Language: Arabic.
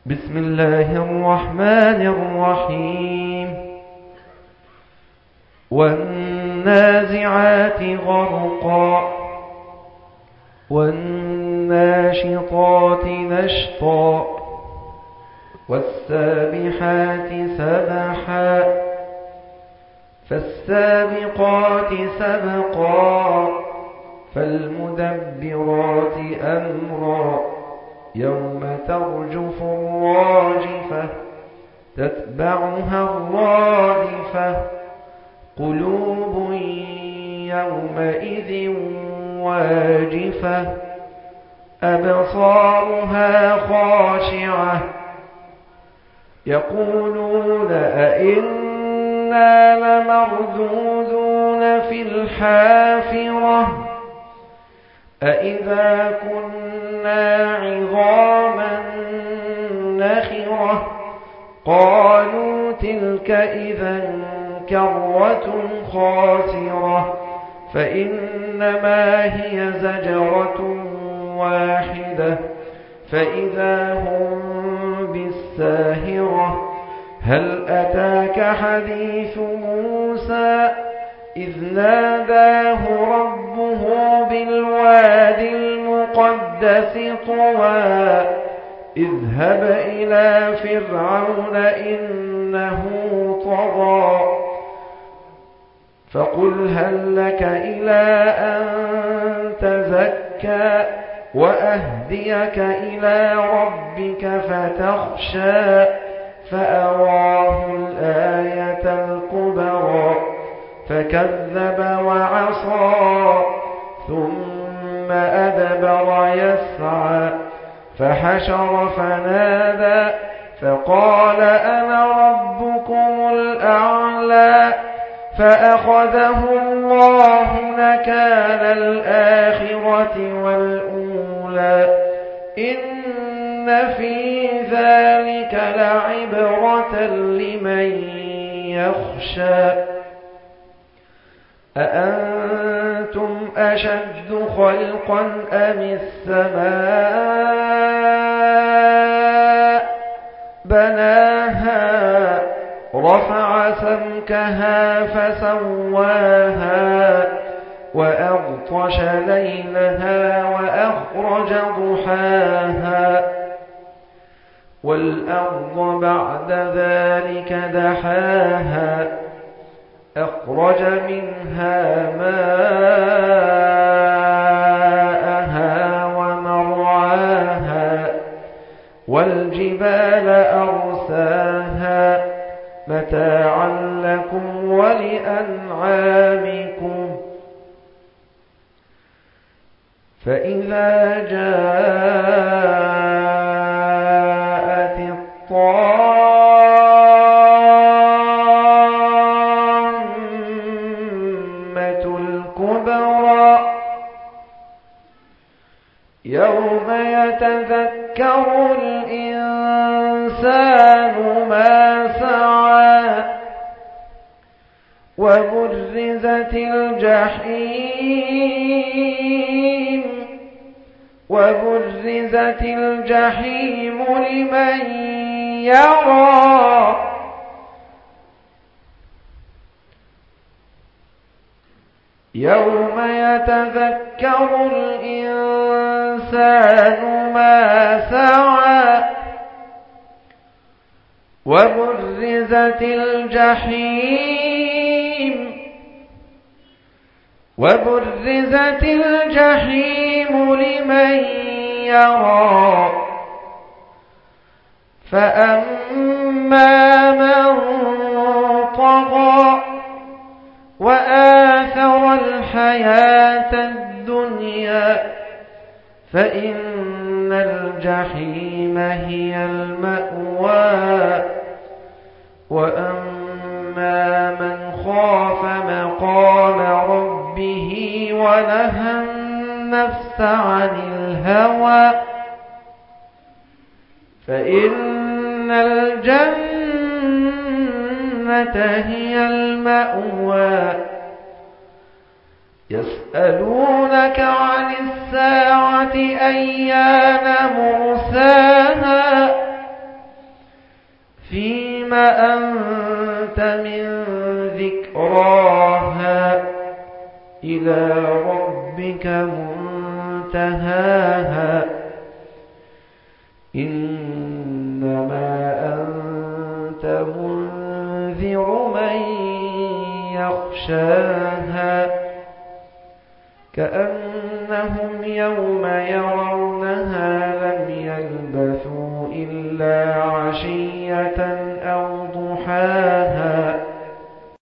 بسم الله الرحمن الرحيم والنازعات غرقا والناشطات نشطا والسابحات سبحا فالسابقات سبقا فالمدبرات أمرا يوم ترجف الراجفة تتبعها الرادفة قلوب يومئذ واجفة أبصارها خاشعة يقولون أئنا لمردودون في الحافرة أئذا كنا عظاما نخرة قالوا تلك إذا كرة خاسرة فإنما هي زجرة واحدة فإذا هم بالساهرة هل أتاك حديث موسى إذ ناداه ربه بالوادي المقدس طوى اذهب إلى فرعون إنه طغى فقل هل لك إلى أن تزكى وأهديك إلى ربك فتخشى فأراه الآية الكبرى فكذب وعصى ثم أدبر يسعى فحشر فنادى فقال أنا ربكم الأعلى فأخذه الله نكال الآخرة والأولى إن في ذلك لعبرة لمن يخشى أأنتم أشد خلقا أم السماء بناها رفع سمكها فسواها وأغطش ليلها وأخرج ضحاها والأرض بعد ذلك دحاها أخرج منها ماءها ومرعاها والجبال أرساها متاعا لكم ولأنعامكم فإذا جاءت الطامة الكبرى يوم يتذكر الإنسان ما سعى وبرزت الجحيم لمن يرى يوم يتذكر الإنسان ما سعى وبرزت الجحيم لمن يرى فأما من طغى وآثر الحياة الدنيا فإن الجحيم هي المأوى وأما من خاف مقام ربه ونهى النفس عن الهوى فإن الجنة هي المأوى يسألونك عن الساعة أيان مرساها ثم أنت من ذكراها إلى ربك منتهاها إنما أنت منذر من يخشاها كأنهم يوم يرونها لم يلبثوا إلا عشية أو ضحاها